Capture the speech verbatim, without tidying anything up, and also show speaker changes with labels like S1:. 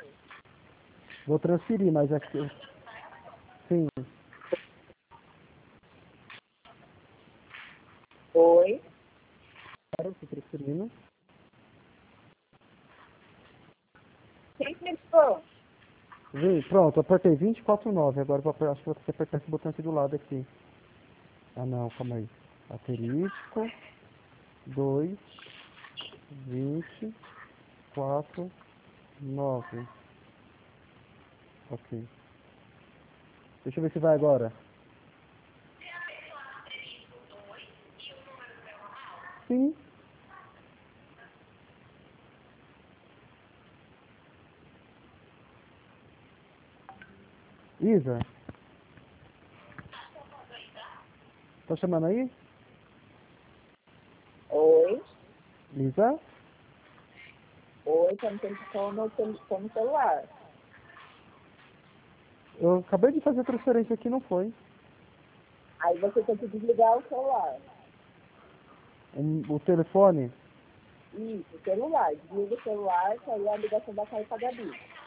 S1: Vou transferir, mas aqui... Sim.
S2: Oi.
S1: Claro, estou transferindo.
S2: Quem que ligou?
S1: Vem, pronto, apertei vinte e quatro nove. Agora eu vou, acho que vou ter que apertar esse botão aqui do lado aqui. Ah não, calma aí. Asterisco. dois, vinte, quatro, nove. Ok. Deixa eu ver se vai agora. Sim. Isa? Tá chamando aí?
S2: Oi.
S1: Isa?
S2: Oi, tô no telefone, no telefone celular.
S1: Eu acabei de fazer a transferência aqui, não foi.
S2: Aí você tem que desligar o celular.
S1: Um, o telefone?
S2: Isso, celular. Desliga o celular, que aí a ligação vai cair pra Gabi.